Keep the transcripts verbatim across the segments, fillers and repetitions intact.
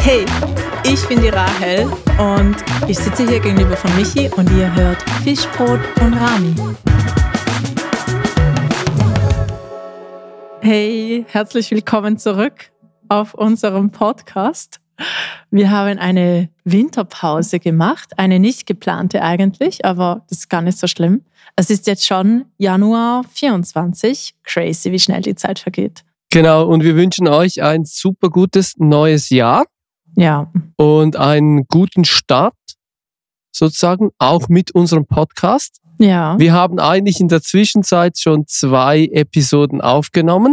Hey, ich bin die Rahel und ich sitze hier gegenüber von Michi und ihr hört Fischbrot und Rami. Hey, herzlich willkommen zurück auf unserem Podcast. Wir haben eine Winterpause gemacht, eine nicht geplante eigentlich, aber das ist gar nicht so schlimm. Es ist jetzt schon Januar vierundzwanzig. Crazy, wie schnell die Zeit vergeht. Genau, und wir wünschen euch ein super gutes neues Jahr. Ja. Und einen guten Start sozusagen, auch mit unserem Podcast. Ja. Wir haben eigentlich in der Zwischenzeit schon zwei Episoden aufgenommen.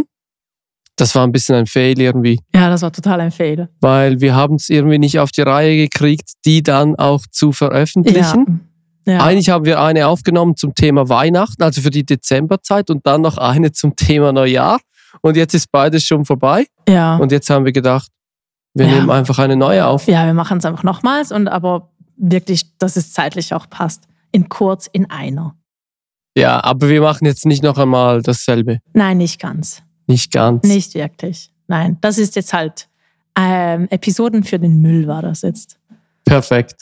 Das war ein bisschen ein Fail irgendwie. Ja, das war total ein Fail. Weil wir haben es irgendwie nicht auf die Reihe gekriegt, die dann auch zu veröffentlichen. Ja. Ja. Eigentlich haben wir eine aufgenommen zum Thema Weihnachten, also für die Dezemberzeit, und dann noch eine zum Thema Neujahr. Und jetzt ist beides schon vorbei. Ja. Und jetzt haben wir gedacht, wir ja. nehmen einfach eine neue auf. Ja, wir machen es einfach nochmals, und aber wirklich, dass es zeitlich auch passt. In kurz, in einer. Ja, aber wir machen jetzt nicht noch einmal dasselbe. Nein, nicht ganz. Nicht ganz. Nicht wirklich. Nein, das ist jetzt halt ähm, Episoden für den Müll war das jetzt. Perfekt.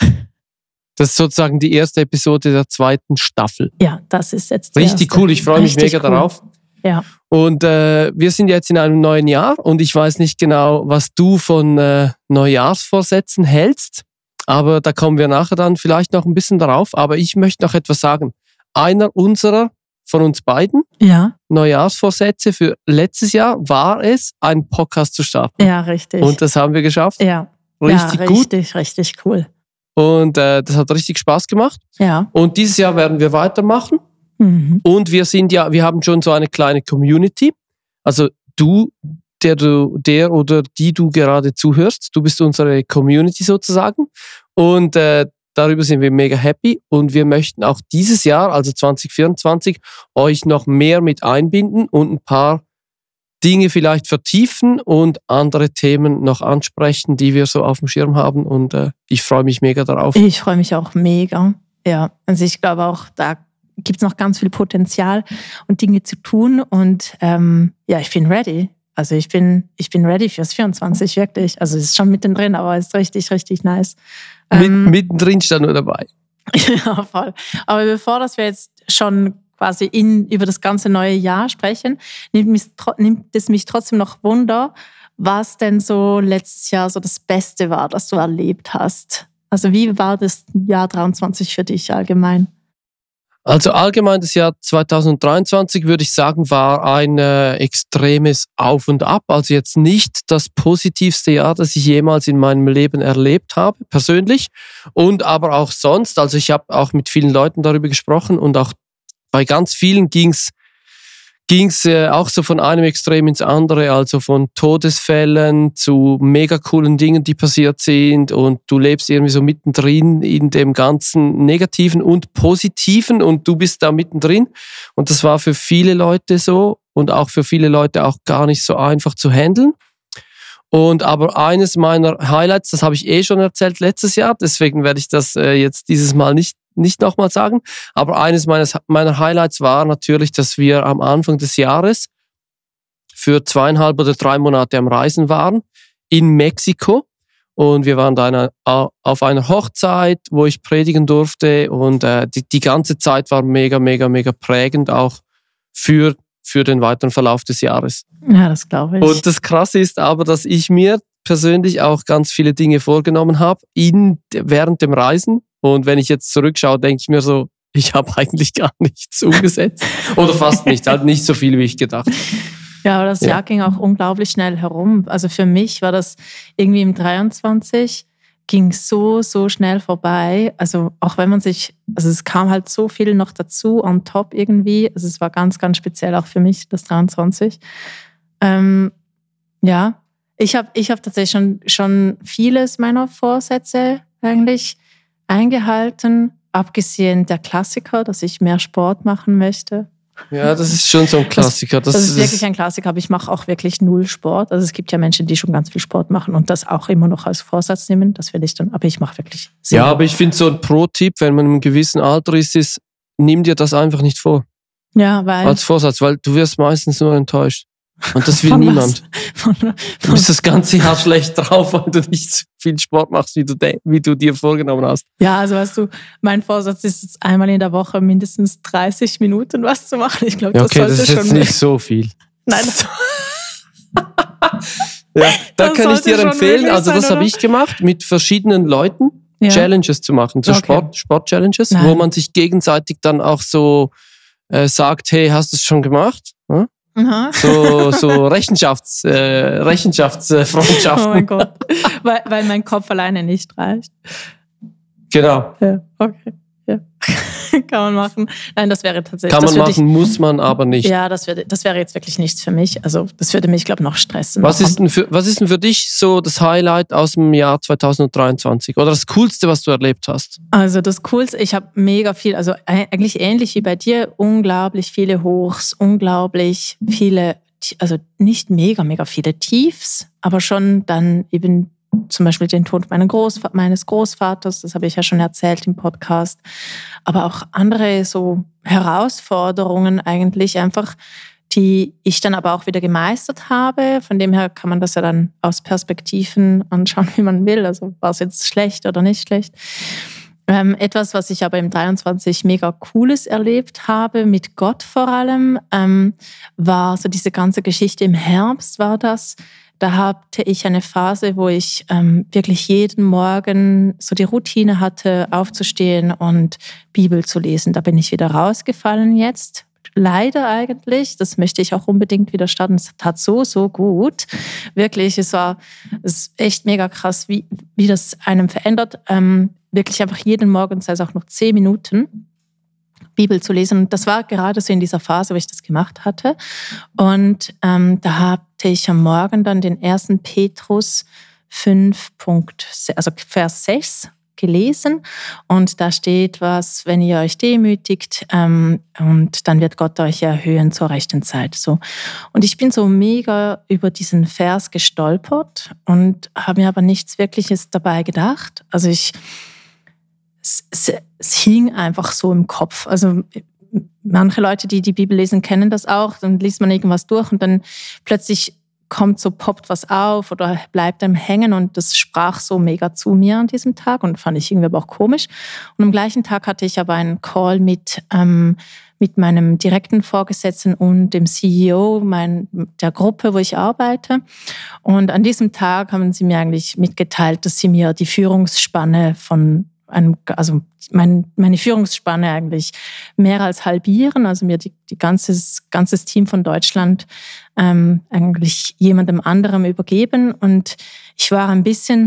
Das ist sozusagen die erste Episode der zweiten Staffel. Ja, das ist jetzt die Richtig erste. cool, ich freue mich Richtig mega cool. darauf. Ja. Und äh, wir sind jetzt in einem neuen Jahr und ich weiß nicht genau, was du von äh, Neujahrsvorsätzen hältst, aber da kommen wir nachher dann vielleicht noch ein bisschen darauf. Aber ich möchte noch etwas sagen. Einer unserer, von uns beiden, ja. Neujahrsvorsätze für letztes Jahr war es, einen Podcast zu starten. Ja, richtig. Und das haben wir geschafft. Ja. Richtig ja, gut. Richtig, richtig cool. Und äh, das hat richtig Spaß gemacht. Ja. Und dieses Jahr werden wir weitermachen. Mhm. Und wir sind ja, wir haben schon so eine kleine Community. Also du, der du, der oder die du gerade zuhörst, du bist unsere Community sozusagen. Und äh, darüber sind wir mega happy. Und wir möchten auch dieses Jahr, also zwanzig vierundzwanzig, euch noch mehr mit einbinden und ein paar Dinge vielleicht vertiefen und andere Themen noch ansprechen, die wir so auf dem Schirm haben. Und äh, ich freue mich mega darauf. Ich freue mich auch mega. Ja, also ich glaube auch, da gibt es noch ganz viel Potenzial und Dinge zu tun. Und ähm, ja, ich bin ready. Also ich bin, ich bin ready fürs vierundzwanzig, wirklich. Also es ist schon mittendrin, aber es ist richtig, richtig nice. Ähm, Mit, mittendrin stand nur dabei. Ja, voll. Aber bevor dass wir jetzt schon quasi in, über das ganze neue Jahr sprechen, nimmt, mich, nimmt es mich trotzdem noch Wunder, was denn so letztes Jahr so das Beste war, das du erlebt hast. Also wie war das Jahr dreiundzwanzig für dich allgemein? Also allgemein das Jahr zwanzig dreiundzwanzig, würde ich sagen, war ein äh, extremes Auf und Ab. Also jetzt nicht das positivste Jahr, das ich jemals in meinem Leben erlebt habe, persönlich. Und aber auch sonst. Also ich habe auch mit vielen Leuten darüber gesprochen und auch bei ganz vielen ging es ging's, äh, auch so von einem Extrem ins andere, also von Todesfällen zu mega coolen Dingen, die passiert sind, und du lebst irgendwie so mittendrin in dem ganzen Negativen und Positiven und du bist da mittendrin, und das war für viele Leute so und auch für viele Leute auch gar nicht so einfach zu handeln. Und aber eines meiner Highlights, das habe ich eh schon erzählt letztes Jahr, deswegen werde ich das äh, jetzt dieses Mal nicht nicht nochmal sagen, aber eines meines, meiner Highlights war natürlich, dass wir am Anfang des Jahres für zweieinhalb oder drei Monate am Reisen waren in Mexiko, und wir waren da eine, auf einer Hochzeit, wo ich predigen durfte, und äh, die, die ganze Zeit war mega, mega, mega prägend auch für, für den weiteren Verlauf des Jahres. Ja, das glaube ich. Und das Krasse ist aber, dass ich mir persönlich auch ganz viele Dinge vorgenommen habe in, während dem Reisen. Und wenn ich jetzt zurückschaue, denke ich mir so, ich habe eigentlich gar nichts umgesetzt. Oder fast nicht, halt nicht so viel, wie ich gedacht habe. Ja, aber das Ja. Jahr ging auch unglaublich schnell herum. Also für mich war das irgendwie im dreiundzwanzig, ging so, so schnell vorbei. Also auch wenn man sich, also es kam halt so viel noch dazu, on top irgendwie. Also es war ganz, ganz speziell auch für mich, das dreiundzwanzig. Ähm, ja, ich habe ich hab tatsächlich schon, schon vieles meiner Vorsätze eigentlich eingehalten, abgesehen der Klassiker, dass ich mehr Sport machen möchte. Ja, das ist schon so ein Klassiker. Das, Das, das ist wirklich ein Klassiker, aber ich mache auch wirklich null Sport. Also es gibt ja Menschen, die schon ganz viel Sport machen und das auch immer noch als Vorsatz nehmen. Das will ich dann, aber ich mache wirklich sehr. Ja, aber ich finde so ein Pro-Tipp, wenn man in einem gewissen Alter ist, ist, nimm dir das einfach nicht vor. Ja, weil... Als Vorsatz, weil du wirst meistens nur enttäuscht. Und das will Von niemand. Von, von, du bist das ganze Jahr schlecht drauf, weil du nicht so viel Sport machst, wie du, de- wie du dir vorgenommen hast. Ja, also weißt du, mein Vorsatz ist jetzt einmal in der Woche mindestens dreißig Minuten was zu machen. Ich glaube, Ja, das okay, sollte das ist schon jetzt nicht so viel. Nein. Ja, da Das kann ich dir sollte schon empfehlen, möglich also sein, das habe oder? ich gemacht, mit verschiedenen Leuten Ja. Challenges zu machen, so Okay. Sport, Sport-Challenges, Nein. wo man sich gegenseitig dann auch so äh, sagt, hey, hast du es schon gemacht? Hm? Aha. So, so Rechenschafts, äh, Rechenschaftsfreundschaften. Oh mein Gott. Weil, weil mein Kopf alleine nicht reicht. Genau. Ja, okay. Ja. Kann man machen. Nein, das wäre tatsächlich. Kann man das würde machen, muss man aber nicht. Ich, ja, das, würde, das wäre jetzt wirklich nichts für mich. Also, das würde mich, glaube ich, noch stressen. Was ist, denn für, was ist denn für dich so das Highlight aus dem Jahr zwanzig dreiundzwanzig? Oder das Coolste, was du erlebt hast? Also, das Coolste, ich habe mega viel, also eigentlich ähnlich wie bei dir, unglaublich viele Hochs, unglaublich viele, also nicht mega, mega viele Tiefs, aber schon dann eben zum Beispiel den Tod meines, Großv- meines Großvaters, das habe ich ja schon erzählt im Podcast, aber auch andere so Herausforderungen eigentlich einfach, die ich dann aber auch wieder gemeistert habe. Von dem her kann man das ja dann aus Perspektiven anschauen, wie man will. Also war es jetzt schlecht oder nicht schlecht. Ähm, etwas, was ich aber im dreiundzwanzig mega Cooles erlebt habe, mit Gott vor allem, ähm, war so diese ganze Geschichte im Herbst war das. Da hatte ich eine Phase, wo ich ähm, wirklich jeden Morgen so die Routine hatte, aufzustehen und Bibel zu lesen. Da bin ich wieder rausgefallen jetzt. Leider eigentlich. Das möchte ich auch unbedingt wieder starten. Es tat so, so gut. Wirklich, es war es ist echt mega krass, wie, wie das einem verändert. Ähm, wirklich einfach jeden Morgen, sei es auch noch zehn Minuten, Bibel zu lesen. Und das war gerade so in dieser Phase, wo ich das gemacht hatte. Und ähm, da hatte ich am Morgen dann den ersten Petrus fünf, also Vers sechs gelesen. Und da steht was, wenn ihr euch demütigt, ähm, und dann wird Gott euch erhöhen zur rechten Zeit. So. Und ich bin so mega über diesen Vers gestolpert und habe mir aber nichts Wirkliches dabei gedacht. Also ich Es, es, es hing einfach so im Kopf. Also manche Leute, die die Bibel lesen, kennen das auch. Dann liest man irgendwas durch und dann plötzlich kommt so, poppt was auf oder bleibt einem hängen und das sprach so mega zu mir an diesem Tag und fand ich irgendwie aber auch komisch. Und am gleichen Tag hatte ich aber einen Call mit, ähm, mit meinem direkten Vorgesetzten und dem C E O mein, der Gruppe, wo ich arbeite. Und an diesem Tag haben sie mir eigentlich mitgeteilt, dass sie mir die Führungsspanne von Einem, also mein, meine Führungsspanne eigentlich mehr als halbieren, also mir die, die ganzes, ganzes Team von Deutschland ähm, eigentlich jemandem anderem übergeben. Und ich war ein bisschen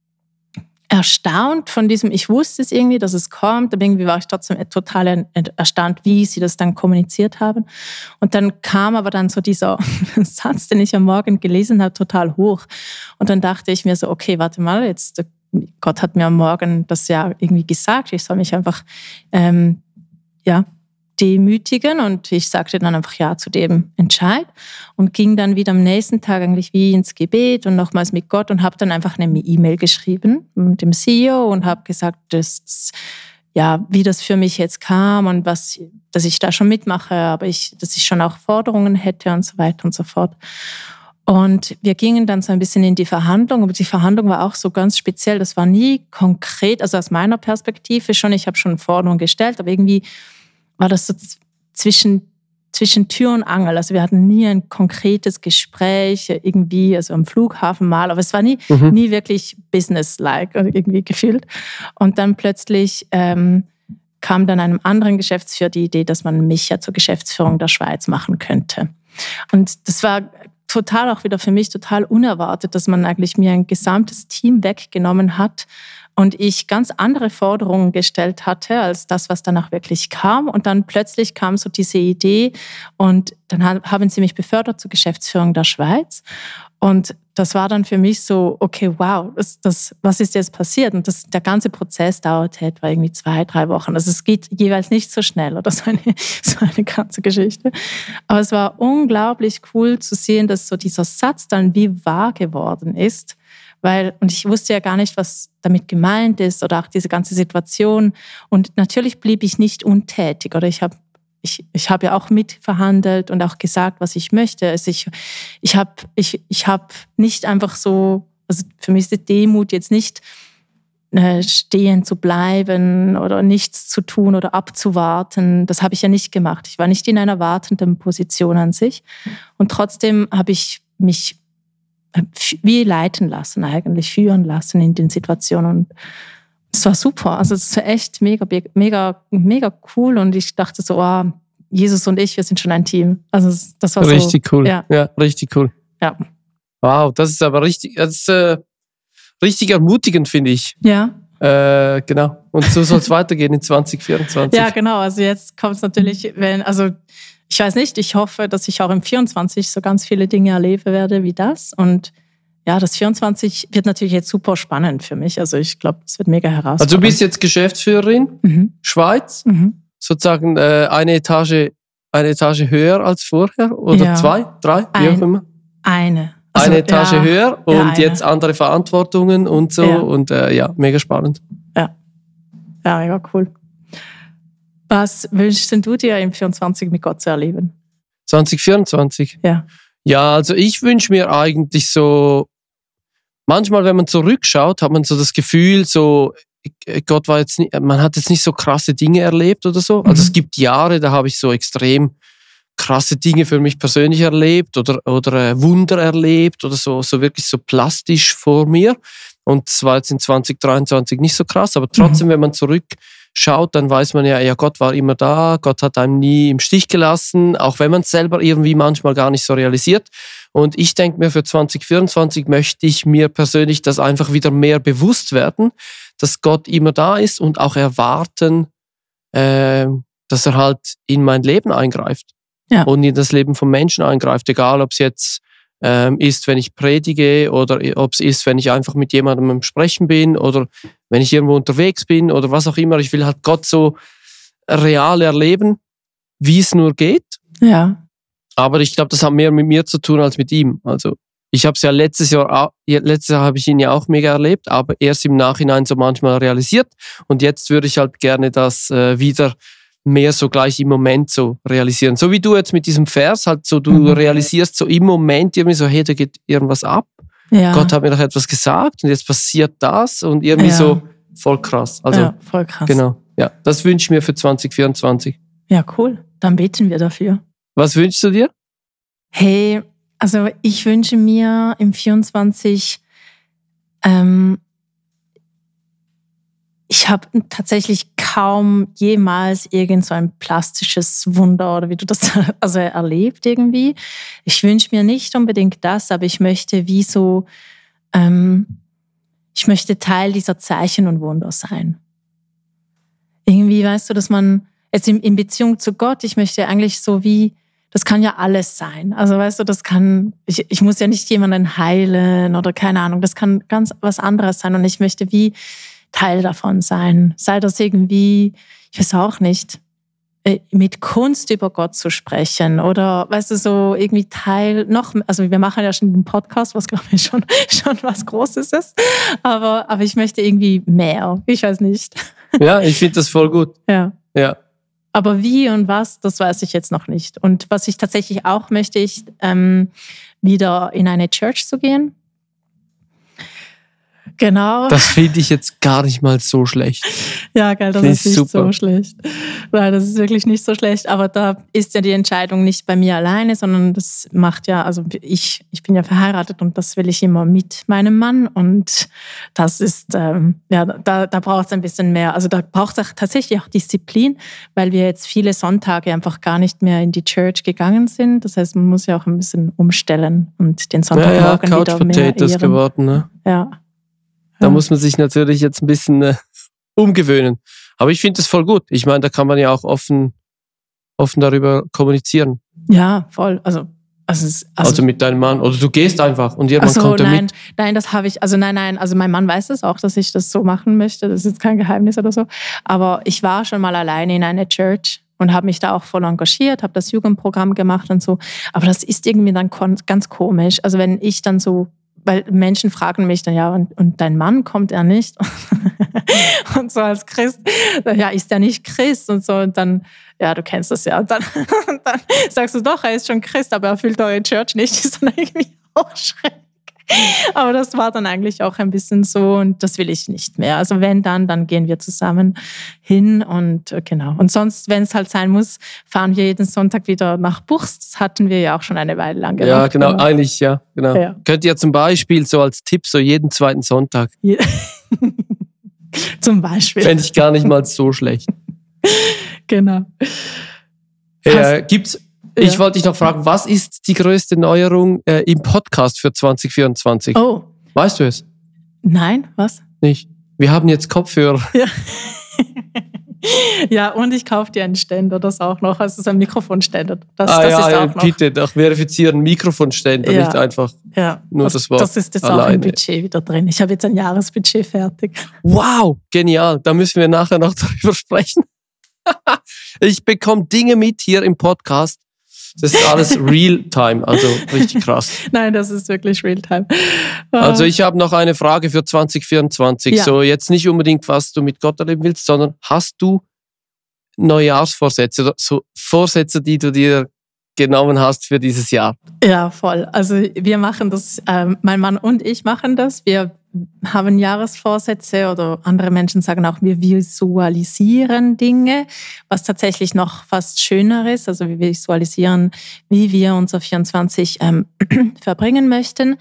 erstaunt von diesem, ich wusste es irgendwie, dass es kommt, aber irgendwie war ich trotzdem total erstaunt, wie sie das dann kommuniziert haben. Und dann kam aber dann so dieser Satz, den ich am Morgen gelesen habe, total hoch. Und dann dachte ich mir so, okay, warte mal, jetzt Gott hat mir am Morgen das ja irgendwie gesagt, ich soll mich einfach ähm, ja, demütigen und ich sagte dann einfach ja zu dem Entscheid und ging dann wieder am nächsten Tag eigentlich wie ins Gebet und nochmals mit Gott und habe dann einfach eine E-Mail geschrieben mit dem C E O und habe gesagt, dass, ja, wie das für mich jetzt kam und was, dass ich da schon mitmache, aber ich, dass ich schon auch Forderungen hätte und so weiter und so fort. Und wir gingen dann so ein bisschen in die Verhandlung, aber die Verhandlung war auch so ganz speziell. Das war nie konkret, also aus meiner Perspektive schon, ich habe schon Forderungen gestellt, aber irgendwie war das so zwischen, zwischen Tür und Angel. Also wir hatten nie ein konkretes Gespräch irgendwie, also am Flughafen mal, aber es war nie, mhm. nie wirklich business-like irgendwie gefühlt. Und dann plötzlich ähm, kam dann einem anderen Geschäftsführer die Idee, dass man mich ja zur Geschäftsführung der Schweiz machen könnte. Und das war total auch wieder für mich total unerwartet, dass man eigentlich mir ein gesamtes Team weggenommen hat und ich ganz andere Forderungen gestellt hatte als das, was danach wirklich kam. Und dann plötzlich kam so diese Idee und dann haben sie mich befördert zur Geschäftsführung der Schweiz. Und das war dann für mich so, okay, wow, das, das, was ist jetzt passiert? Und das, der ganze Prozess dauerte etwa irgendwie zwei, drei Wochen. Also es geht jeweils nicht so schnell oder so eine, so eine ganze Geschichte. Aber es war unglaublich cool zu sehen, dass so dieser Satz dann wie wahr geworden ist. Weil, und ich wusste ja gar nicht, was damit gemeint ist oder auch diese ganze Situation. Und natürlich blieb ich nicht untätig oder ich habe ich, ich habe ja auch mitverhandelt und auch gesagt, was ich möchte. Also ich, ich habe ich, ich hab nicht einfach so, also für mich ist die Demut jetzt nicht äh, stehen zu bleiben oder nichts zu tun oder abzuwarten. Das habe ich ja nicht gemacht. Ich war nicht in einer wartenden Position an sich. Und trotzdem habe ich mich wie leiten lassen, eigentlich führen lassen in den Situationen. Und es war super. Also es war echt mega, mega, mega cool. Und ich dachte so, oh, Jesus und ich, wir sind schon ein Team. Also das war so. Richtig cool. Ja, ja richtig cool. Ja. Wow, das ist aber richtig, das ist, äh, richtig ermutigend, finde ich. Ja. Äh, genau. Und so soll es weitergehen in zwanzig vierundzwanzig. Ja, genau. Also jetzt kommt es natürlich, wenn, also ich weiß nicht, ich hoffe, dass ich auch im vierundzwanzig so ganz viele Dinge erleben werde wie das. Und ja, das vierundzwanzig wird natürlich jetzt super spannend für mich. Also ich glaube, es wird mega herausfordernd. Also du bist jetzt Geschäftsführerin, mhm. Schweiz, mhm. sozusagen äh, eine Etage, eine Etage höher als vorher oder ja. zwei, drei, wie Ein, auch immer? Eine. Also, eine Etage ja, höher und ja, jetzt andere Verantwortungen und so. Ja. Und äh, ja, mega spannend. Ja, ja, mega cool. Was wünschst du dir im vierundzwanzig mit Gott zu erleben? zwanzig vierundzwanzig? Ja. Ja, also ich wünsche mir eigentlich so, manchmal, wenn man zurückschaut, hat man so das Gefühl, so Gott war jetzt nicht, man hat jetzt nicht so krasse Dinge erlebt oder so. Also mhm. es gibt Jahre, da habe ich so extrem krasse Dinge für mich persönlich erlebt oder, oder äh, Wunder erlebt oder so, so wirklich so plastisch vor mir. Und es war jetzt in zwanzig dreiundzwanzig nicht so krass, aber trotzdem, mhm. wenn man zurückschaut, dann weiß man ja, ja, Gott war immer da, Gott hat einem nie im Stich gelassen, auch wenn man es selber irgendwie manchmal gar nicht so realisiert. Und ich denke mir, für zwanzig vierundzwanzig möchte ich mir persönlich das einfach wieder mehr bewusst werden, dass Gott immer da ist und auch erwarten, äh, dass er halt in mein Leben eingreift. Ja. Und in das Leben von Menschen eingreift, egal ob es jetzt ähm, ist, wenn ich predige oder ob es ist, wenn ich einfach mit jemandem im Sprechen bin oder wenn ich irgendwo unterwegs bin oder was auch immer. Ich will halt Gott so real erleben, wie es nur geht. Ja. Aber ich glaube, das hat mehr mit mir zu tun als mit ihm. Also ich habe es ja letztes Jahr, letztes Jahr habe ich ihn ja auch mega erlebt, aber erst im Nachhinein so manchmal realisiert. Und jetzt würde ich halt gerne das äh, wieder mehr so gleich im Moment so realisieren. So wie du jetzt mit diesem Vers halt so, du mhm. realisierst so im Moment irgendwie so, hey, da geht irgendwas ab. Ja. Gott hat mir doch etwas gesagt und jetzt passiert das und irgendwie ja. so voll krass. Also, ja, voll krass. Genau. Ja, das wünsche ich mir für zwanzig vierundzwanzig. Ja, cool. Dann beten wir dafür. Was wünschst du dir? Hey, also ich wünsche mir im vierundzwanzig ähm, ich habe tatsächlich kaum jemals irgend so ein plastisches Wunder oder wie du das also erlebt irgendwie. Ich wünsche mir nicht unbedingt das, aber ich möchte wie so, ähm, ich möchte Teil dieser Zeichen und Wunder sein. Irgendwie, weißt du, dass man jetzt in, in Beziehung zu Gott, ich möchte eigentlich so wie, das kann ja alles sein. Also weißt du, das kann, ich, ich muss ja nicht jemanden heilen oder keine Ahnung, das kann ganz was anderes sein und ich möchte wie Teil davon sein. Sei das irgendwie, ich weiß auch nicht, mit Kunst über Gott zu sprechen oder, weißt du, so irgendwie Teil noch, also wir machen ja schon den Podcast, was glaube ich schon, schon was Großes ist, aber, aber ich möchte irgendwie mehr, ich weiß nicht. Ja, ich finde das voll gut. Ja. Ja. Aber wie und was, das weiß ich jetzt noch nicht. Und was ich tatsächlich auch möchte, ist ähm, wieder in eine Church zu gehen. Genau. Das finde ich jetzt gar nicht mal so schlecht. Ja, geil, das ist nicht super. So schlecht. Nein, das ist wirklich nicht so schlecht. Aber da ist ja die Entscheidung nicht bei mir alleine, sondern das macht ja, also ich, ich bin ja verheiratet und das will ich immer mit meinem Mann. Und das ist, ähm, ja, da, da braucht es ein bisschen mehr. Also da braucht es tatsächlich auch Disziplin, weil wir jetzt viele Sonntage einfach gar nicht mehr in die Church gegangen sind. Das heißt, man muss ja auch ein bisschen umstellen und den Sonntagmorgen ja, ja, wieder mehr Potatoes ehren. geworden, ne? Ja. Da ja. muss man sich natürlich jetzt ein bisschen äh, umgewöhnen. Aber ich finde das voll gut. Ich meine, da kann man ja auch offen, offen darüber kommunizieren. Ja, voll. Also, also, es, also, also mit deinem Mann. Oder du gehst einfach und jemand so, kommt da nein, mit. Nein, das habe ich, also nein, nein, also mein Mann weiß es auch, dass ich das so machen möchte. Das ist jetzt kein Geheimnis oder so. Aber ich war schon mal alleine in einer Church und habe mich da auch voll engagiert, habe das Jugendprogramm gemacht und so. Aber das ist irgendwie dann ganz komisch. Also wenn ich dann so, weil Menschen fragen mich dann, ja, und, und dein Mann, kommt er nicht? Und so als Christ, ja, ist er nicht Christ? Und so, und dann, ja, du kennst das ja. Und dann, dann sagst du doch, er ist schon Christ, aber er fühlt eure Church nicht. Das ist dann irgendwie auch schräg. Aber das war dann eigentlich auch ein bisschen so und das will ich nicht mehr. Also wenn dann, dann gehen wir zusammen hin und äh, genau. Und sonst, wenn es halt sein muss, fahren wir jeden Sonntag wieder nach Buchs. Das hatten wir ja auch schon eine Weile lang gemacht. Ja, genau, oder? Eigentlich, ja. Genau. Ja. Könnt ihr zum Beispiel so als Tipp so jeden zweiten Sonntag. Ja. Zum Beispiel. Fände ich gar nicht mal so schlecht. Genau. Äh, gibt's Ich ja. wollte dich noch fragen, was ist die größte Neuerung äh, im Podcast für zwanzig vierundzwanzig? Oh. Weißt du es? Nein, was? Nicht. Wir haben jetzt Kopfhörer. Ja, ja und ich kaufe dir einen Ständer, das auch noch. Also so ein Mikrofonständer. Das, ah das ja, ist auch noch. Bitte, doch verifizieren, Mikrofonständer, ja. Nicht einfach ja. nur das, das Wort. Das ist jetzt alleine. Auch im Budget wieder drin. Ich habe jetzt ein Jahresbudget fertig. Wow, genial. Da müssen wir nachher noch darüber sprechen. Ich bekomme Dinge mit hier im Podcast. Das ist alles Real-Time, also richtig krass. Nein, das ist wirklich Real-Time. Also ich habe noch eine Frage für zwanzig vierundzwanzig. Ja. So jetzt nicht unbedingt, was du mit Gott erleben willst, sondern hast du Neujahrsvorsätze, so Vorsätze, die du dir genommen hast für dieses Jahr? Ja, voll. Also wir machen das, äh, mein Mann und ich machen das. Wir haben Jahresvorsätze oder andere Menschen sagen auch, wir visualisieren Dinge, was tatsächlich noch fast schöner ist. Also wir visualisieren, wie wir unser vierundzwanzig ähm, verbringen möchten.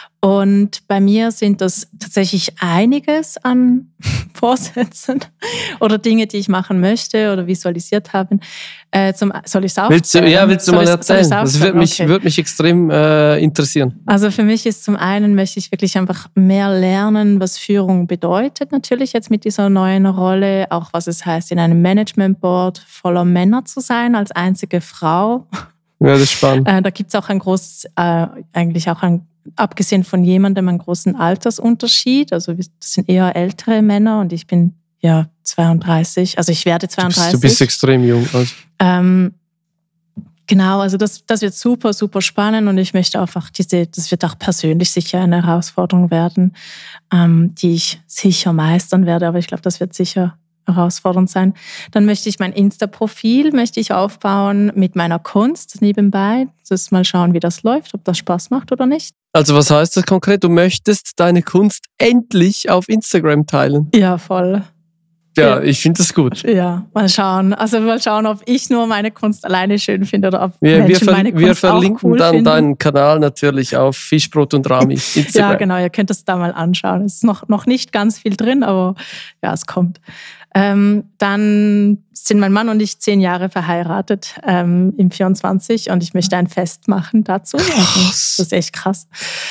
Und bei mir sind das tatsächlich einiges an Vorsätzen oder Dinge, die ich machen möchte oder visualisiert habe. Äh, zum, soll ich es aufzählen? Willst du, ja, willst du soll mal ich, erzählen? Das würde mich, okay. würd mich extrem äh, interessieren. Also für mich ist zum einen, möchte ich wirklich einfach mehr lernen, was Führung bedeutet. Natürlich jetzt mit dieser neuen Rolle, auch was es heißt, in einem Management-Board voller Männer zu sein, als einzige Frau. Ja, das ist spannend. Äh, da gibt es auch ein großes, äh, eigentlich auch ein abgesehen von jemandem einen großen Altersunterschied. Also das sind eher ältere Männer und ich bin ja zweiunddreißig. Also ich werde zweiunddreißig. Du bist, du bist extrem jung. Also. Ähm, genau, also das, das wird super, super spannend und ich möchte einfach diese, das wird auch persönlich sicher eine Herausforderung werden, ähm, die ich sicher meistern werde, aber ich glaube, das wird sicher herausfordernd sein. Dann möchte ich mein Insta-Profil möchte ich aufbauen mit meiner Kunst nebenbei. Das mal schauen, wie das läuft, ob das Spaß macht oder nicht. Also was heißt das konkret? Du möchtest deine Kunst endlich auf Instagram teilen? Ja, voll. Ja, ich finde das gut. Ja, mal schauen. Also mal schauen, ob ich nur meine Kunst alleine schön finde oder ob wir, Menschen wir meine Kunst Wir verlinken auch cool dann finden. Deinen Kanal natürlich auf Fischbrot und Rami Instagram. Ja, genau, ihr könnt es da mal anschauen. Es ist noch, noch nicht ganz viel drin, aber ja, es kommt. Ähm, dann sind mein Mann und ich zehn Jahre verheiratet ähm, im vierundzwanzig und ich möchte ein Fest machen dazu. Also, das ist echt krass.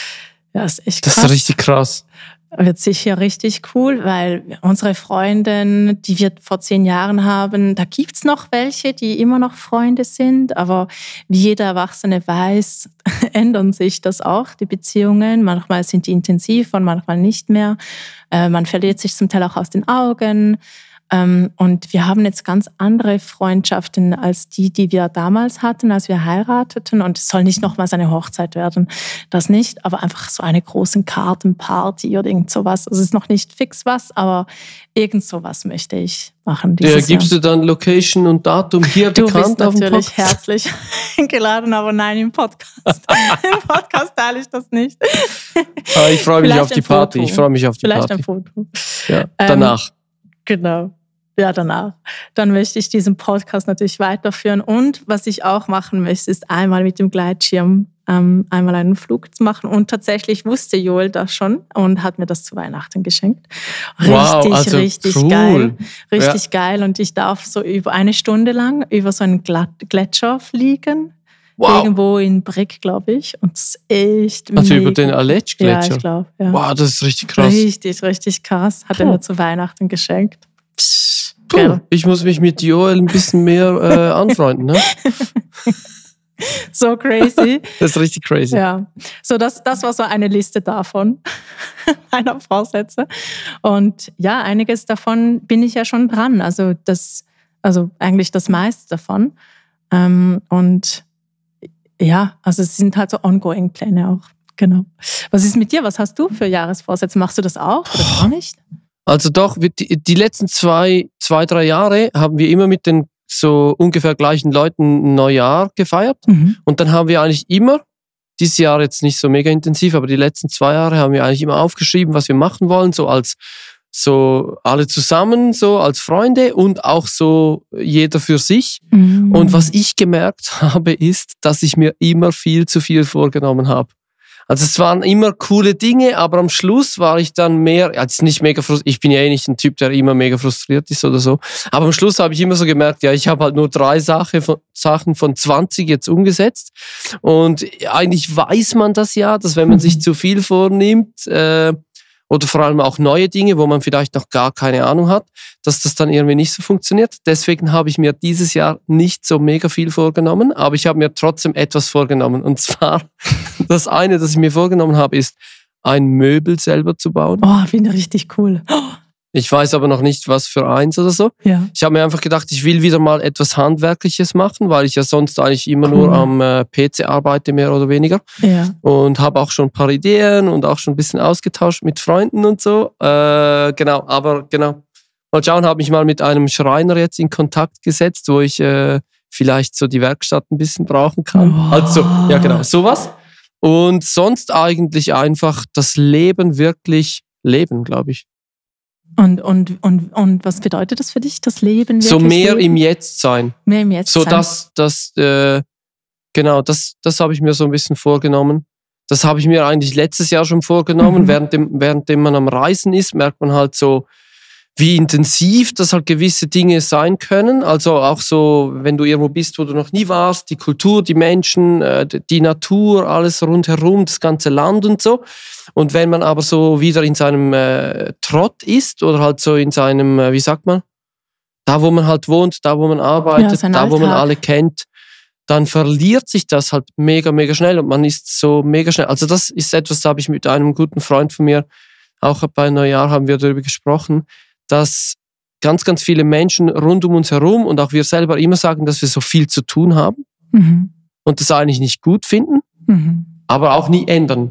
Ja, das ist echt krass. Das ist richtig krass. Wird sicher richtig cool, weil unsere Freundin, die wir vor zehn Jahren haben, da gibt es noch welche, die immer noch Freunde sind, aber wie jeder Erwachsene weiß, ändern sich das auch, die Beziehungen. Manchmal sind die intensiv und manchmal nicht mehr. Äh, man verliert sich zum Teil auch aus den Augen. Ähm, und wir haben jetzt ganz andere Freundschaften als die, die wir damals hatten, als wir heirateten. Und es soll nicht nochmals eine Hochzeit werden, das nicht, aber einfach so eine große Kartenparty oder irgend sowas. Es ist noch nicht fix was, aber irgend sowas möchte ich machen dieses ja, gibst Jahr. du dann Location und Datum hier du bekannt auf dem Podcast? Du bist natürlich herzlich eingeladen, aber nein, im Podcast. Im Podcast teile ich das nicht. Ah, ich freue mich Vielleicht auf die Party. Ich freue mich auf die Vielleicht Party. Vielleicht ein Foto. Ja, danach. Ähm, Genau, ja, danach. Dann möchte ich diesen Podcast natürlich weiterführen. Und was ich auch machen möchte, ist einmal mit dem Gleitschirm ähm, einmal einen Flug zu machen. Und tatsächlich wusste Joel das schon und hat mir das zu Weihnachten geschenkt. Richtig, wow, also richtig cool. geil. Richtig ja. geil. Und ich darf so über eine Stunde lang über so einen Gletscher fliegen. Wow. Irgendwo in Brick, glaube ich. Und das ist echt Also mega. über den Aletsch-Gletscher? Ja, ich glaube. Ja. Wow, das ist richtig krass. Richtig, richtig krass. Hat er mir zu Weihnachten geschenkt. Psch, Puh, ich muss mich mit Joel ein bisschen mehr äh, anfreunden. Ne? So crazy. Das ist richtig crazy. Ja, so das, das war so eine Liste davon, meiner Vorsätze. Und ja, einiges davon bin ich ja schon dran. Also, das, also eigentlich das meiste davon. Ähm, und ja, also es sind halt so ongoing Pläne auch. Genau. Was ist mit dir? Was hast du für Jahresvorsätze? Machst du das auch oder gar nicht? Also doch, die, die letzten zwei, zwei, drei Jahre haben wir immer mit den so ungefähr gleichen Leuten ein Neujahr gefeiert. Mhm. Und dann haben wir eigentlich immer, dieses Jahr jetzt nicht so mega intensiv, aber die letzten zwei Jahre haben wir eigentlich immer aufgeschrieben, was wir machen wollen, so als so alle zusammen, so als Freunde und auch so jeder für sich. Mhm. Und was ich gemerkt habe, ist, dass ich mir immer viel zu viel vorgenommen habe. Also es waren immer coole Dinge, aber am Schluss war ich dann mehr, jetzt nicht mega frustriert, ich bin ja eh nicht ein Typ, der immer mega frustriert ist oder so, aber am Schluss habe ich immer so gemerkt, ja, ich habe halt nur drei Sache von, Sachen von zwanzig jetzt umgesetzt und eigentlich weiß man das ja, dass wenn man sich zu viel vornimmt, äh, oder vor allem auch neue Dinge, wo man vielleicht noch gar keine Ahnung hat, dass das dann irgendwie nicht so funktioniert. Deswegen habe ich mir dieses Jahr nicht so mega viel vorgenommen, aber ich habe mir trotzdem etwas vorgenommen. Und zwar, das eine, das ich mir vorgenommen habe, ist, ein Möbel selber zu bauen. Oh, finde ich richtig cool. Oh. Ich weiß aber noch nicht, was für eins oder so. Ja. Ich habe mir einfach gedacht, ich will wieder mal etwas Handwerkliches machen, weil ich ja sonst eigentlich immer Cool. nur am äh, P C arbeite, mehr oder weniger. Ja. Und habe auch schon ein paar Ideen und auch schon ein bisschen ausgetauscht mit Freunden und so. Äh, genau, aber genau. Mal schauen, habe mich mal mit einem Schreiner jetzt in Kontakt gesetzt, wo ich äh, vielleicht so die Werkstatt ein bisschen brauchen kann. Oh. Also, ja genau, sowas. Und sonst eigentlich einfach das Leben wirklich leben, glaube ich. Und, und, und, und was bedeutet das für dich, das Leben wirklich So mehr leben? im Jetzt sein. Mehr im Jetzt So sein. dass das, äh, genau, das, das habe ich mir so ein bisschen vorgenommen. Das habe ich mir eigentlich letztes Jahr schon vorgenommen. Mhm. Währenddem, währenddem man am Reisen ist, merkt man halt so, wie intensiv das halt gewisse Dinge sein können. Also auch so, wenn du irgendwo bist, wo du noch nie warst, die Kultur, die Menschen, äh, die Natur, alles rundherum, das ganze Land und so. Und wenn man aber so wieder in seinem äh, Trott ist oder halt so in seinem, äh, wie sagt man, da wo man halt wohnt, da wo man arbeitet, Ja, sein da wo man Alltag. alle kennt, dann verliert sich das halt mega, mega schnell und man ist so mega schnell. Also das ist etwas, da habe ich mit einem guten Freund von mir, auch bei Neujahr haben wir darüber gesprochen, dass ganz, ganz viele Menschen rund um uns herum und auch wir selber immer sagen, dass wir so viel zu tun haben Mhm. und das eigentlich nicht gut finden, Mhm. aber auch nie ändern.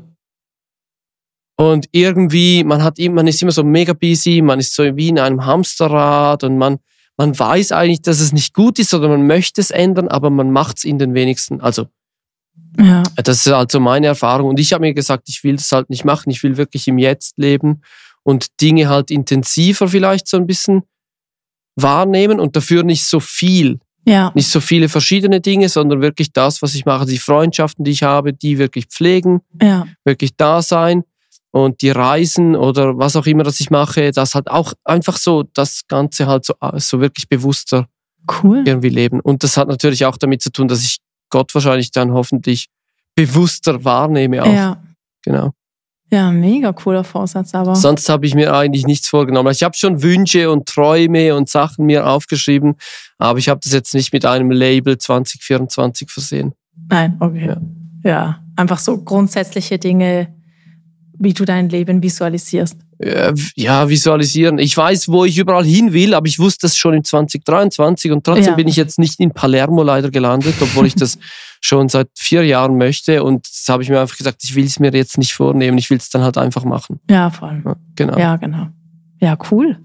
Und irgendwie, man hat immer, man ist immer so mega busy, man ist so wie in einem Hamsterrad und man, man weiß eigentlich, dass es nicht gut ist oder man möchte es ändern, aber man macht es in den wenigsten. Also, Ja. das ist also meine Erfahrung. Und ich habe mir gesagt, ich will das halt nicht machen, ich will wirklich im Jetzt leben und Dinge halt intensiver vielleicht so ein bisschen wahrnehmen und dafür nicht so viel. Ja. Nicht so viele verschiedene Dinge, sondern wirklich das, was ich mache, die Freundschaften, die ich habe, die wirklich pflegen, Ja. wirklich da sein und die Reisen oder was auch immer, das ich mache, das halt auch einfach so, das Ganze halt so, so wirklich bewusster Cool. irgendwie leben. Und das hat natürlich auch damit zu tun, dass ich Gott wahrscheinlich dann hoffentlich bewusster wahrnehme auch. Ja. Genau. Ja, mega cooler Vorsatz, aber. Sonst habe ich mir eigentlich nichts vorgenommen. Ich habe schon Wünsche und Träume und Sachen mir aufgeschrieben, aber ich habe das jetzt nicht mit einem Label zwanzig vierundzwanzig versehen. Nein, okay. Ja. Ja, einfach so grundsätzliche Dinge, wie du dein Leben visualisierst. Äh, Ja, visualisieren. Ich weiß, wo ich überall hin will, aber ich wusste das schon in zwanzig dreiundzwanzig und trotzdem Ja. bin ich jetzt nicht in Palermo leider gelandet, obwohl ich das schon seit vier Jahren möchte und das habe ich mir einfach gesagt, ich will es mir jetzt nicht vornehmen, ich will es dann halt einfach machen. Ja, voll. Ja, genau. Ja, genau. Ja, cool.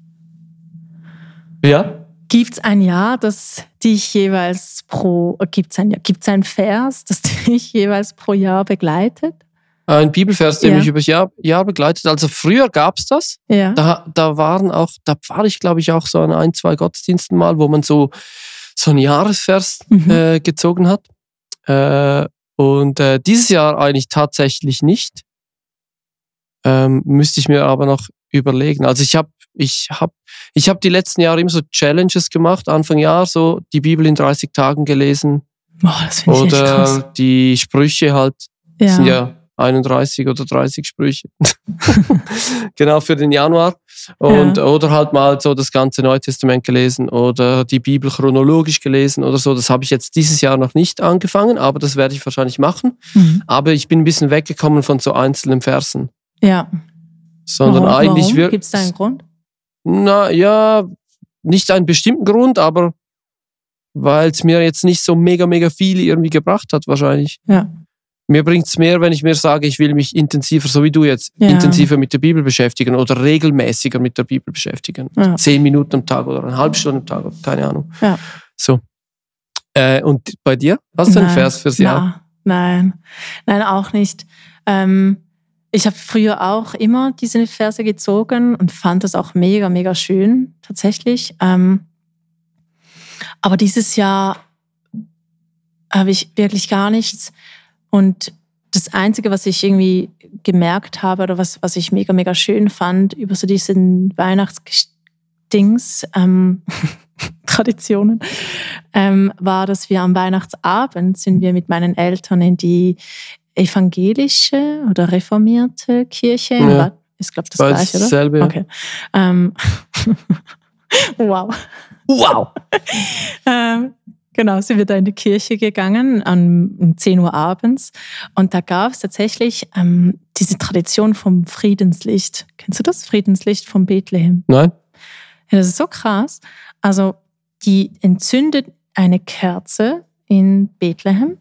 Ja? Gibt es ein Jahr, das dich jeweils pro, gibt es ein, gibt's ein Vers, das dich jeweils pro Jahr begleitet? Ein Bibelvers, der Ja. mich über das Jahr, Jahr begleitet. Also früher gab es das. Ja. Da, da waren auch, da war ich glaube ich auch so an ein, zwei Gottesdiensten mal, wo man so, so einen Jahresvers Mhm. äh, gezogen hat. Äh, und äh, dieses Jahr eigentlich tatsächlich nicht. Ähm, müsste ich mir aber noch überlegen. Also ich habe ich hab, ich hab die letzten Jahre immer so Challenges gemacht, Anfang Jahr so die Bibel in dreißig Tagen gelesen. Boah, das finde ich echt krass. Oder die Sprüche halt, das Ja. sind ja einunddreißig oder dreißig Sprüche. Genau, für den Januar. Und, Ja. Oder halt mal so das ganze Neue Testament gelesen oder die Bibel chronologisch gelesen oder so. Das habe ich jetzt dieses Jahr noch nicht angefangen, aber das werde ich wahrscheinlich machen. Mhm. Aber ich bin ein bisschen weggekommen von so einzelnen Versen. Ja. Sondern Warum? eigentlich Warum? wirklich. Gibt es da einen Grund? Na ja, nicht einen bestimmten Grund, aber weil es mir jetzt nicht so mega, mega viel irgendwie gebracht hat, wahrscheinlich. Ja. Mir bringt es mehr, wenn ich mir sage, ich will mich intensiver, so wie du jetzt, ja. intensiver mit der Bibel beschäftigen oder regelmäßiger mit der Bibel beschäftigen. Ja. Zehn Minuten am Tag oder eine halbe Stunde am Tag, keine Ahnung. Ja. So. Äh, und bei dir? Hast du einen Nein. Vers fürs Jahr? Nein, nein, auch nicht. Ähm, ich habe früher auch immer diese Verse gezogen und fand das auch mega, mega schön, tatsächlich. Ähm, aber dieses Jahr habe ich wirklich gar nichts. Und das Einzige, was ich irgendwie gemerkt habe oder was, was ich mega, mega schön fand über so diesen Weihnachtsdings, ähm, Traditionen, ähm, war, dass wir am Weihnachtsabend sind wir mit meinen Eltern in die evangelische oder reformierte Kirche. Ja. Ist, glaube ich, das Gleiche, oder? Dasselbe, ja. Okay. Ähm, wow. Wow. ähm, Genau, sind wir da in die Kirche gegangen um zehn Uhr abends und da gab es tatsächlich ähm, diese Tradition vom Friedenslicht. Kennst du das? Friedenslicht von Bethlehem? Nein. Ja, das ist so krass. Also die entzündet eine Kerze in Bethlehem.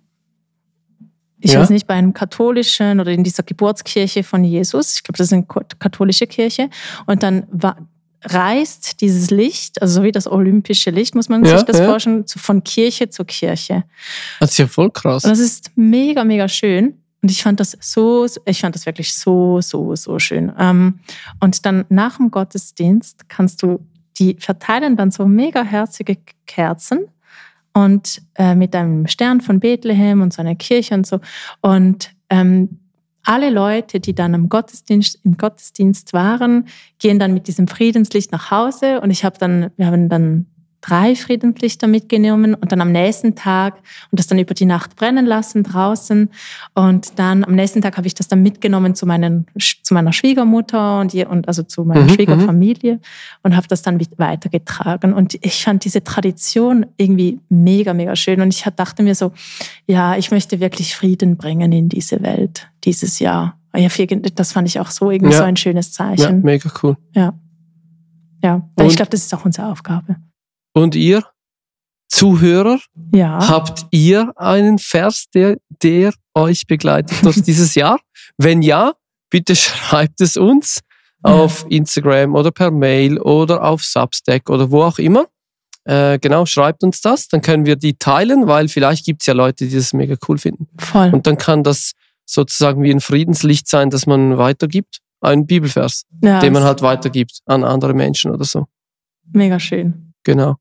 Ich ja. weiß nicht, bei einem katholischen oder in dieser Geburtskirche von Jesus. Ich glaube, das ist eine katholische Kirche. Und dann war reist dieses Licht, also so wie das olympische Licht, muss man ja, sich das ja. vorstellen, von Kirche zu Kirche. Das ist ja voll krass. Und das ist mega, mega schön. Und ich fand das so, ich fand das wirklich so, so, so schön. Und dann nach dem Gottesdienst kannst du, die verteilen dann so mega herzige Kerzen und äh, mit einem Stern von Bethlehem und so einer Kirche und so. Und ähm, alle Leute, die dann im Gottesdienst, im Gottesdienst waren, gehen dann mit diesem Friedenslicht nach Hause und ich habe dann, wir haben dann drei Friedenslichter mitgenommen und dann am nächsten Tag und das dann über die Nacht brennen lassen draußen und dann am nächsten Tag habe ich das dann mitgenommen zu, meinen, zu meiner Schwiegermutter und, und also zu meiner mhm, Schwiegerfamilie mhm. und habe das dann weitergetragen und ich fand diese Tradition irgendwie mega, mega schön und ich dachte mir so, ja, ich möchte wirklich Frieden bringen in diese Welt dieses Jahr. Das fand ich auch so irgendwie ja. so ein schönes Zeichen. Ja, mega cool. Ja, ja. Ich glaube, das ist auch unsere Aufgabe. Und ihr Zuhörer, ja. habt ihr einen Vers, der, der euch begleitet durch dieses Jahr? Wenn ja, bitte schreibt es uns ja. auf Instagram oder per Mail oder auf Substack oder wo auch immer. Äh, genau, schreibt uns das, dann können wir die teilen, weil vielleicht gibt es ja Leute, die das mega cool finden. Voll. Und dann kann das sozusagen wie ein Friedenslicht sein, das man weitergibt. Ein Bibelvers, ja, den man halt weitergibt an andere Menschen oder so. Mega schön. Genau.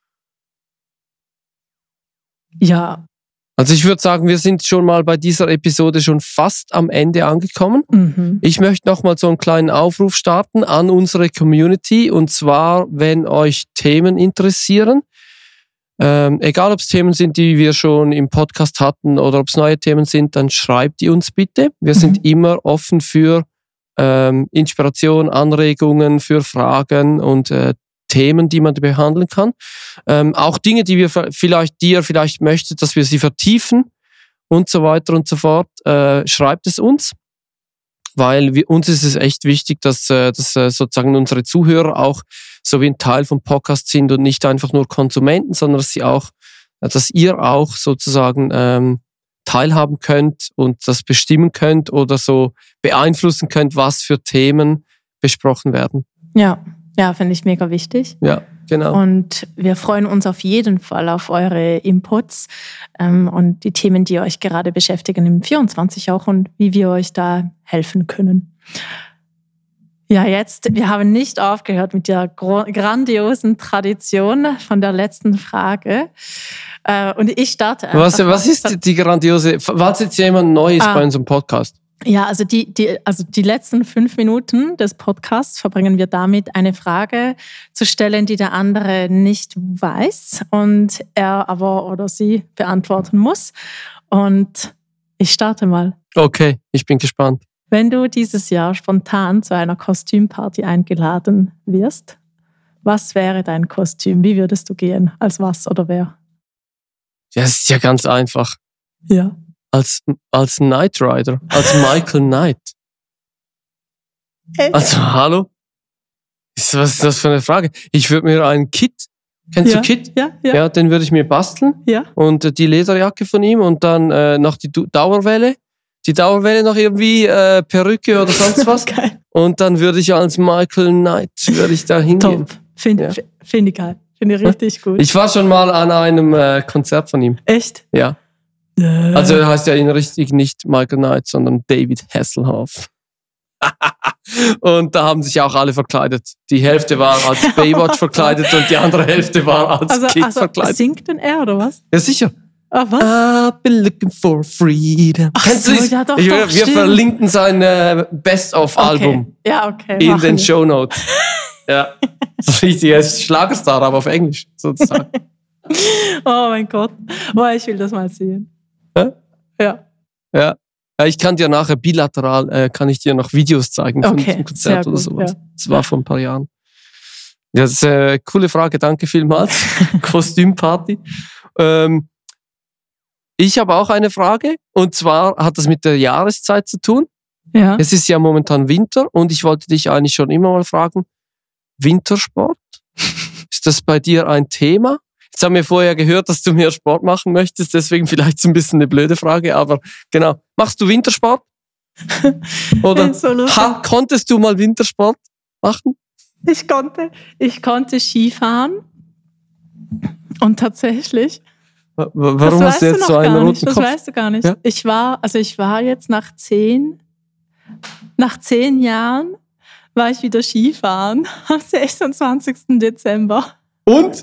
Ja. Also ich würde sagen, wir sind schon mal bei dieser Episode schon fast am Ende angekommen. Mhm. Ich möchte noch mal so einen kleinen Aufruf starten an unsere Community und zwar, wenn euch Themen interessieren, ähm, egal ob es Themen sind, die wir schon im Podcast hatten oder ob es neue Themen sind, dann schreibt die uns bitte. Wir mhm. sind immer offen für ähm, Inspiration, Anregungen, für Fragen und äh, Themen, die man behandeln kann. Ähm, auch Dinge, die wir vielleicht, die ihr vielleicht möchtet, dass wir sie vertiefen und so weiter und so fort. Äh, schreibt es uns, weil wir, uns ist es echt wichtig, dass, äh, dass äh, sozusagen unsere Zuhörer auch so wie ein Teil vom Podcast sind und nicht einfach nur Konsumenten, sondern dass sie auch, dass ihr auch sozusagen ähm, teilhaben könnt und das bestimmen könnt oder so beeinflussen könnt, was für Themen besprochen werden. Ja. Ja, finde ich mega wichtig. Ja, genau. Und wir freuen uns auf jeden Fall auf eure Inputs ähm, und die Themen, die euch gerade beschäftigen im vierundzwanzig auch und wie wir euch da helfen können. Ja, jetzt, wir haben nicht aufgehört mit der gro- grandiosen Tradition von der letzten Frage. Äh, und ich starte einfach. Was, was ist die grandiose, was jetzt jemand Neues ah. bei unserem Podcast? Ja, also die, die, also die letzten fünf Minuten des Podcasts verbringen wir damit, eine Frage zu stellen, die der andere nicht weiß und er aber oder sie beantworten muss. Und ich starte mal. Okay, ich bin gespannt. Wenn du dieses Jahr spontan zu einer Kostümparty eingeladen wirst, was wäre dein Kostüm? Wie würdest du gehen? Als was oder wer? Ja, das ist ja ganz einfach. Ja. Als, als Knight Rider, als Michael Knight. Also, hallo? Was ist das für eine Frage? Ich würde mir einen Kit, kennst ja, du Kit? Ja, ja. Ja, den würde ich mir basteln. Ja. Und die Lederjacke von ihm und dann äh, noch die Dauerwelle die Dauerwelle noch irgendwie, äh, Perücke oder sonst was. Geil. Und dann würde ich als Michael Knight, würde ich da hingehen. Top. Finde Ja. find ich geil. Finde ich richtig gut. Ich war schon mal an einem äh, Konzert von ihm. Echt? Ja. Äh. Also er heißt ja ihn richtig nicht Michael Knight, sondern David Hasselhoff. Und da haben sich auch alle verkleidet. Die Hälfte war als Baywatch verkleidet und die andere Hälfte war als Also, Kind also verkleidet. singt denn er oder was? Ja, sicher. Ah, was? I've been looking for freedom. Ach Kennst so, du das? ja, doch, ich, doch, wir stimmt. verlinken sein äh, Best-of-Album Okay. Ja, okay. in machen den wir. Shownotes. Ja, das ist richtig. Er ist Schlagerstar, aber auf Englisch sozusagen. Oh mein Gott. Boah, ich will das mal sehen. Hä? Ja. Ja. Ja, ich kann dir nachher bilateral, äh, kann ich dir noch Videos zeigen von Okay, dem Konzert sehr oder gut, sowas. ja. Das war vor ein paar Jahren. Ja, das ist eine coole Frage, danke vielmals. Kostümparty. Ähm, ich habe auch eine Frage und zwar hat das mit der Jahreszeit zu tun. Ja. Es ist ja momentan Winter und ich wollte dich eigentlich schon immer mal fragen, Wintersport? Ist das bei dir ein Thema? Jetzt haben wir vorher gehört, dass du mehr Sport machen möchtest, deswegen vielleicht so ein bisschen eine blöde Frage, aber genau. Machst du Wintersport? Oder So lustig. ha, konntest du mal Wintersport machen? Ich konnte, ich konnte Skifahren. Und tatsächlich. W- Warum das hast du weißt jetzt noch so einen gar roten nicht. Das Kopf? weißt du gar nicht. Ja? Ich war, also ich war jetzt nach zehn, nach zehn Jahren war ich wieder Skifahren am sechsundzwanzigsten Dezember. Und?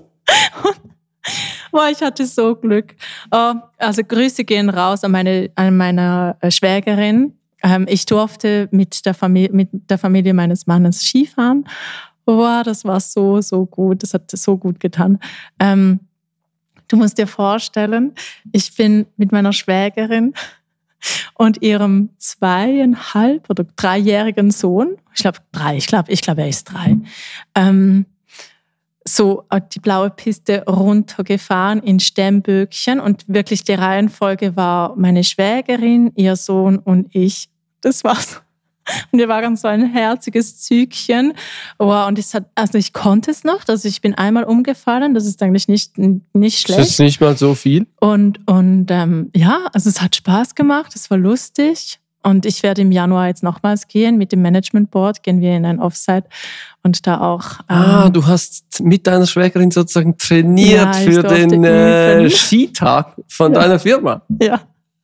Boah, ich hatte so Glück. Äh, Also Grüße gehen raus an meine, an meine äh, Schwägerin. Ähm, Ich durfte mit der Familie, mit der Familie meines Mannes Skifahren. Boah, das war so, so gut. Das hat so gut getan. Ähm, Du musst dir vorstellen, ich bin mit meiner Schwägerin und ihrem zweieinhalb oder dreijährigen Sohn, ich glaube drei, ich glaube, ich glaube, er ist drei, ähm, so die blaue Piste runtergefahren in Stemmböckchen und wirklich die Reihenfolge war meine Schwägerin, ihr Sohn und ich. Das war's. Und wir waren so ein herziges Zügchen. Wow, und es hat, also ich konnte es noch, also ich bin einmal umgefallen, das ist eigentlich nicht, nicht schlecht. Das ist nicht mal so viel. Und, und ähm, ja, also es hat Spaß gemacht, es war lustig. Und ich werde im Januar jetzt nochmals gehen. Mit dem Management Board gehen wir in ein Offsite und da auch. Ähm, Ah, du hast mit deiner Schwägerin sozusagen trainiert Ja, ich für durfte den äh, üben. Skitag von Ja. deiner Firma. Ja.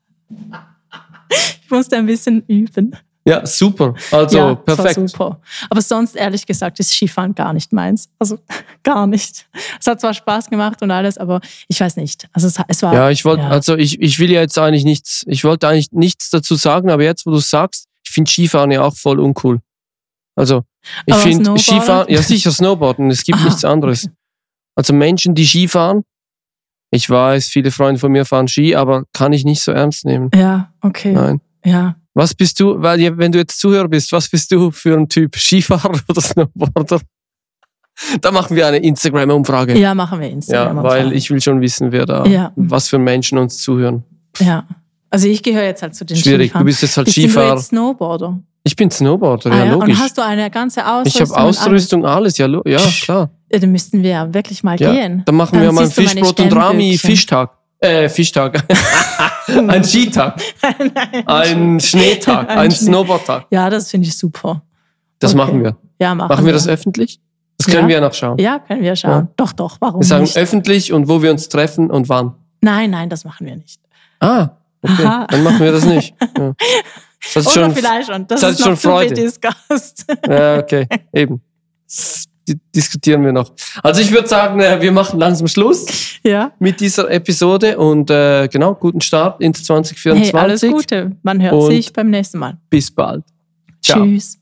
Ich musste ein bisschen üben. Ja, super. Also ja, perfekt. Das war super. Aber sonst, ehrlich gesagt, ist Skifahren gar nicht meins. Also gar nicht. Es hat zwar Spaß gemacht und alles, aber ich weiß nicht. Also es, es war. Ja, ich wollte, ja. also ich, ich will ja jetzt eigentlich nichts, ich wollte eigentlich nichts dazu sagen, aber jetzt, wo du es sagst, ich finde Skifahren ja auch voll uncool. Also, ich Aber finde Snowboarden? Skifahren, ja sicher Snowboarden, es gibt Aha, nichts anderes. okay. Also Menschen, die Skifahren, ich weiß, viele Freunde von mir fahren Ski, aber kann ich nicht so ernst nehmen. Ja, okay. Nein. Ja. Was bist du, weil ihr- wenn du jetzt Zuhörer bist, was bist du für ein Typ? Skifahrer oder Snowboarder? Da machen wir eine Instagram-Umfrage. Ja, machen wir Instagram. Ja, weil ich will schon wissen, wer da, Ja. was für Menschen uns zuhören. Ja. Also ich gehöre jetzt halt zu den Schwierig, Skifahrern. du bist jetzt halt Bist Skifahrer. du jetzt Snowboarder? Ich bin Snowboarder, Ah, ja, ja. logisch. Und hast du eine ganze Ich Ausrüstung? habe Ausrüstung, alles, ja, lo- ja, Psch. klar. Ja, dann müssten wir ja wirklich mal Ja. gehen. Dann machen Dann wir mal einen siehst du meine Fischbrot und Rami Stemmböckchen. Fischtag. Äh, Fischtag. Ein Skitag. Ein Schneetag. Ein Ein Schnee- Snowboardtag. Ja, das finde ich super. Das Okay. machen wir. Ja, machen, Machen wir das öffentlich? Das können Ja. wir ja noch schauen. Ja, können wir schauen. Ja. Doch, doch, warum Wir sagen nicht? öffentlich und wo wir uns treffen und wann. Nein, nein, das machen wir nicht. Ah, okay. Aha. Dann machen wir das nicht. Ja. Das hat Oder schon, vielleicht schon. Das, das ist hat noch schon to be Freude. discussed. ja, okay, eben. Das di- diskutieren wir noch. Also ich würde sagen, äh, wir machen langsam Schluss Ja. mit dieser Episode und äh, genau, guten Start ins zwanzig Hey, vierundzwanzig. alles Gute. Man hört Und- sich beim nächsten Mal. Bis bald. Ciao. Tschüss.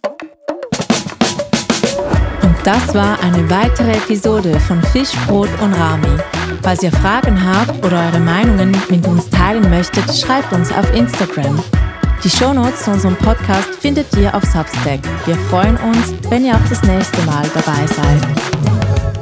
Und das war eine weitere Episode von Fisch, Brot und Rami. Falls ihr Fragen habt oder eure Meinungen mit uns teilen möchtet, schreibt uns auf Instagram. Die Shownotes zu unserem Podcast findet ihr auf Substack. Wir freuen uns, wenn ihr auch das nächste Mal dabei seid.